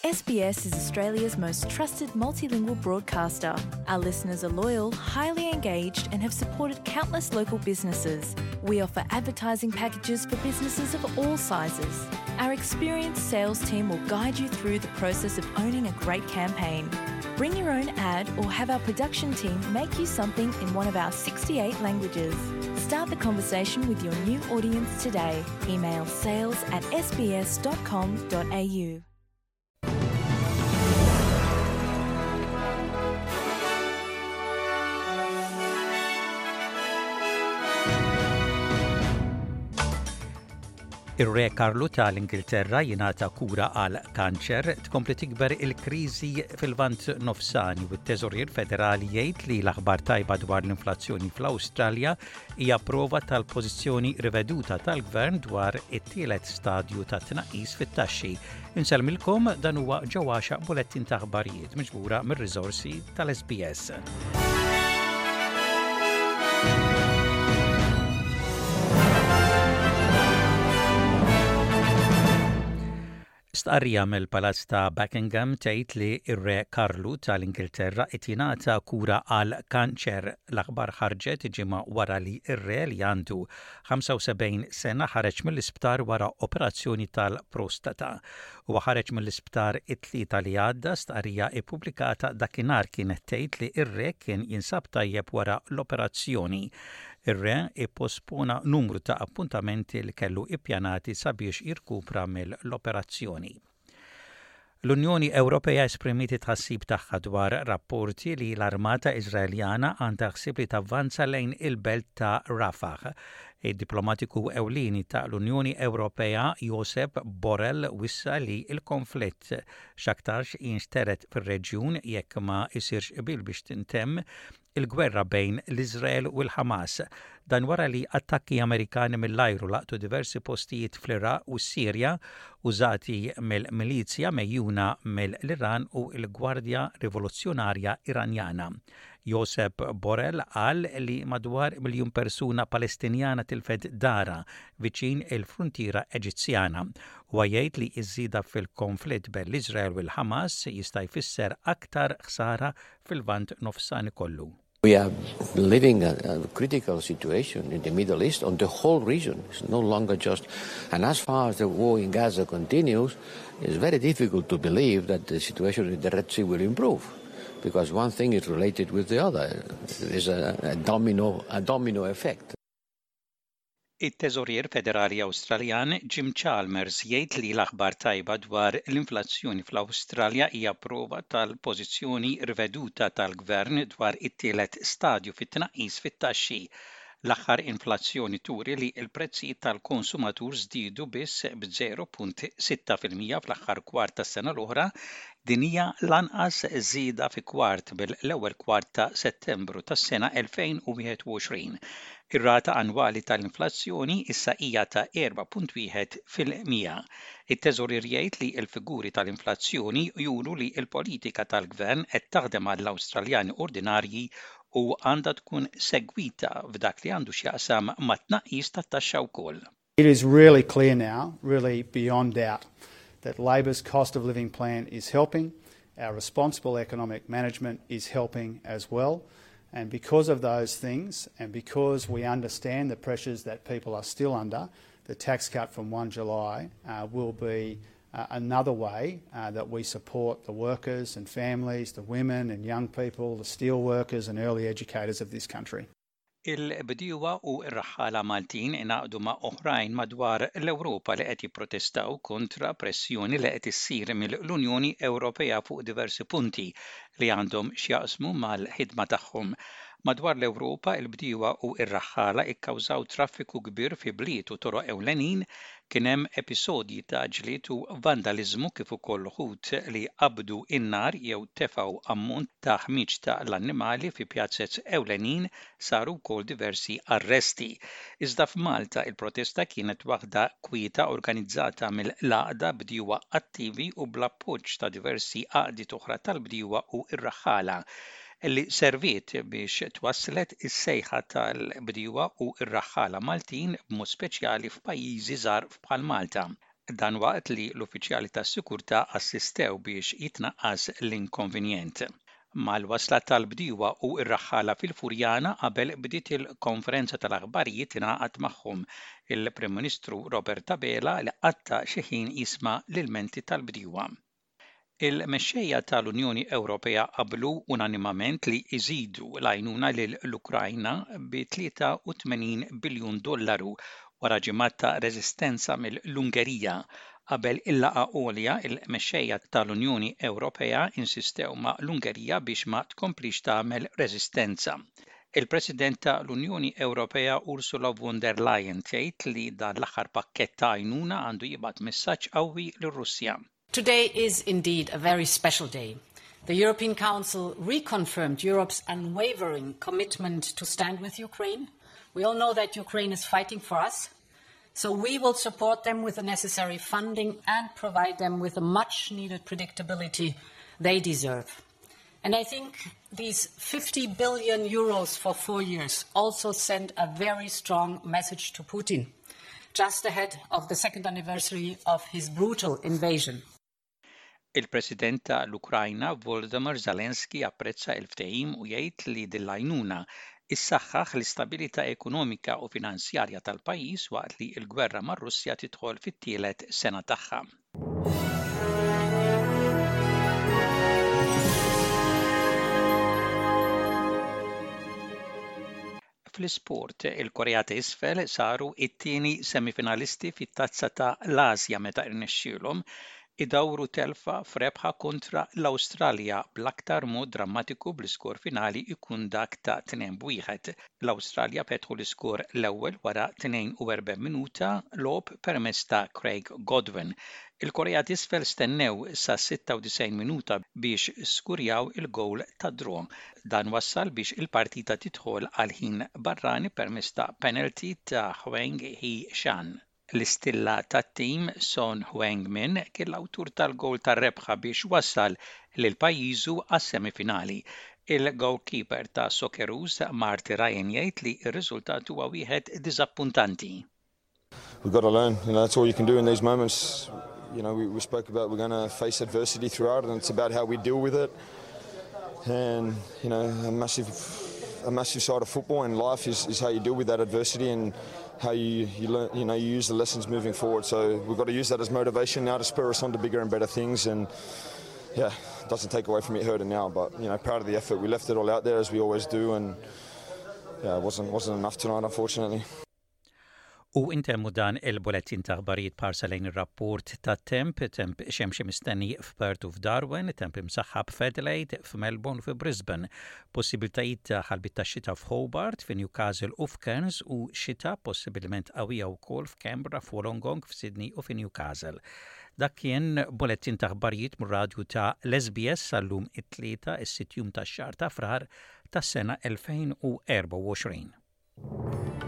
SBS is Australia's most trusted multilingual broadcaster. Our listeners are loyal, highly engaged, and have supported countless local businesses. We offer advertising packages for businesses of all sizes. Our experienced sales team will guide you through the process of owning a great campaign. Bring your own ad or have our production team make you something in one of our 68 languages. Start the conversation with your new audience today. Email sales@sbs.com.au. Ir-Re Karlu tal-Ingilterra jingħata kura għal kanċer tkompli tikber il-kriżi fil-Lvant Nofsani u t-Teżorier Federali jgħid li l-aħbar tajba dwar l-inflazzjoni fl-Awstralja hija prova tal-pożizzjoni riveduta tal-Gvern dwar it-tielet stadju ta' tnaqqis fit-taxxi. Insellmilkom dan huwa ġewwa bulettin ta' aħbarijiet miġbura mir-riżorsi tal-SBS. Stqarrija mill-Palazz ta' Buckingham tgħid li r-Re Karlu tal-Ingilterra qed jingħata kura għal kanċer. L-aħbar ħarġet ġimgħa wara li r-Re li għandu 75 sena ħareġ mill-isptar wara operazzjoni tal-prostata. Huwa ħareġ mill-isptar it-tlieta li għadda. Stqarrija ppubblikata dakinhar kienet tgħid li r-Re kien jinsab tajjeb wara l-operazzjoni. Ir-Re ippospona numru ta' appuntamenti li kellu ippjanati sabiex jirkupra mill-operazzjoni. L-Unjoni Ewropea esprimiet tħassib tagħha dwar rapporti li l-Armata Iżraeljana għandha ħsieb li tavvanza lejn il-belt ta' Rafah. Id-diplomatiku ewlieni ta' l-Unjoni Ewropea Josep Borrell wissa li l-konflitt x'aktarx jinxteret fir-reġjun jekk ma jsirx qbil biex tintemm il-gwerra bejn l-Iżrael u l-Ħamas. Dan wara li attakki Amerikani mill-ajru laqtu diversi postijiet fl-Iraq u s-Sirja użati mill-milizja mejjuna mill-Iran u l-Gwardja Rivoluzzjonarja Iranjana. Josep Borrell qal li madwar 1 miljun persuna Palestinjana tilfed dara viċin il-fruntiera Eġizzjana. Huwa jgħid li ż-żieda fil-konflitt bejn l-Iżrael u l-Ħamas jista' jfisser aktar ħsara fil-Lvant Nofsani kollu. We are living a critical situation in the Middle East on the whole region. It's no longer just... And as far as the war in Gaza continues, it's very difficult to believe that the situation in the Red Sea will improve, because one thing is related with the other. There's a domino effect. It-Teżorier Federali Awstraljan Jim Chalmers jgħid li l-aħbar tajba dwar l-inflazzjoni fl-Awstralja hija prova tal-pożizzjoni riveduta tal-Gvern dwar it-tielet stadju fit-tnaqqis fit-taxxi. L-aħħar inflazzjoni turi li l-prezzijiet tal-konsumatur żdiedu biss b'0.6% fl-aħħar kwart tas-sena l-oħra, din hija l-anqas żieda fi kwart bil-ewwel kwart ta' Settembru tas-sena 2021. Ir-rata annwali tal-inflazzjoni issa hija ta' 4.1%. It-Teżorier jgħid li l-figuri tal-inflazzjoni juru li l-politika tal-Gvern qed taħdem għall-Awstraljani ordinarji u għandha tkun segwita f'dak li għandu x'jaqsam ma' tnaqqis tat-taxxa wkoll. It is really clear now, really beyond doubt, that Labor's cost of living plan is helping. Our responsible economic management is helping as well. And because of those things, and because we understand the pressures that people are still under, the tax cut from 1 July will be another way that we support the workers and families, the women and young people, the steel workers and early educators of this country. Il-bdiewa u r-raħħala Maltin ingħaqdu ma' oħrajn madwar l-Ewropa li qed jipprotestaw kontra pressjoni li qed issir mill-Unjoni Ewropea fuq diversi punti li għandhom x'jaqsmu mal-ħidma tagħhom. Madwar l-Ewropa il-bdiewa u r-raħħala ikkawżaw traffiku kbir fi bliet u toroq ewlenin, kien hemm episodji ta' ġlied u vandaliżmu kif ukoll ħut li qabdu in-nar jew tefgħu ammont ta' ħmiġ ta' l-annimali fi pjazzett ewlenin, saru wkoll diversi arresti. Iżda f'Malta il-protesta kienet waħda kwieta organizzata mill-għaqda bdiewa attivi u bl-appoġġ ta' diversi għaqdiet oħra tal-bdiewa u r-raħħala li serviet biex twasslet is-sejħa tal-bdiewa u r-raħħala Maltin b'mod speċjali f'pajjiżi żgħar bħal Malta. Dan waqt li l-uffiċjali tas-sikurtà assistew biex jitnaqqas l-inkonvenjent. Mal-wasla tal-bdiewa u r-raħħala fil-Furjana qabel bdiet il-konferenza tal-aħbarijiet ingħaqad magħhom il-Prim Ministru Robert Abela li qatta' xi ħin jisma' l-ilmenti tal-bdiewa. Il-mexxejja tal-Unjoni Ewropea qablu unanimament li jżidu l-għajnuna lill-Ukrajna bi $83 biljun wara ġimgħat ta' reżistenza mill-Ungerija. Qabel il-laqgħa għolja il-mexxejja tal-Unjoni Ewropea insistew ma' l-Ungerija biex ma tkomplix tagħmel reżistenza. Il-President tal-Unjoni Ewropea Ursula von der Leyen tgħid li dan l-aħħar pakkett ta' għajnuna għandu jibgħat messaġġ qawwi lir-Russja. Today is indeed a very special day. The European Council reconfirmed Europe's unwavering commitment to stand with Ukraine. We all know that Ukraine is fighting for us, so we will support them with the necessary funding and provide them with the much-needed predictability they deserve. And I think these €50 billion for 4 years also send a very strong message to Putin, just ahead of the second anniversary of his brutal invasion. Il-President tal-Ukrajna Volodymyr Zelensky apprezza l-ftehim u jgħid li dil-għajnuna issaħħaħ l-istabilità ekonomika u finanzjarja tal-pajjiż waqt li l-gwerra mar-Russja tidħol fit-tielet sena tagħha. Fl-isport, il-Korea t'isfel saru it-tieni semifinalisti fit-tazza ta' l-Asja meta irnexxielhom idawru telfa f'rebħa kontra l-Awstralja bl-aktar mod drammatiku bl-iskor finali jkun dak ta' 2-1. L-Awstralja petħu l-iskor l-ewwel wara 42 minuta logħob permezz ta' Craig Godwin. Il-Korea t'isfel stennew sa 96 minuta biex skurjaw il-gowl ta' draw. Dan wassal biex il-partita tidħol għal ħin barrani permezz ta' penalty ta' Hwang Hee-chan. L-istilla tat-tim Son Heung-min kien l-awtur tal-gowl tar-rebħa biex wassal lil pajjiżu għas-semifinali. Il-goalkeeper ta' Socceroos Marty Ryan jgħid li r-riżultat huwa wieħed diżappuntanti. We've got to learn, that's all you can do in these moments. We spoke about we're going to face adversity throughout and it's about how we deal with it. And a massive side of football and life is how you deal with that adversity and how you learn, you use the lessons moving forward. So we've got to use that as motivation now to spur us on to bigger and better things. And yeah, it doesn't take away from it hurting now, but proud of the effort. We left it all out there as we always do, and yeah, it wasn't enough tonight, unfortunately. U intemmu dan il-bulettin ta' aħbarijiet parsa lejn ir-rapport ta' temp xemxie mistenni f'Perth u f'Darwin, temp imsaħħab f'Adelaide, f'Melbourne u f'Brisbane, possibiltajiet ta' ħalbit ta' xita f'Hobart, f'Newcastle u f'Cairns u xita possibilment qawwija wkoll f'Canberra, f'Wollongong, f'Sydney u f'Newcastle. Dak kien bulettin ta' aħbarijiet mir-radju ta' l-SBS sal-lum it-tlieta is-6 ta' xahar ta' frar tas-sena 2024.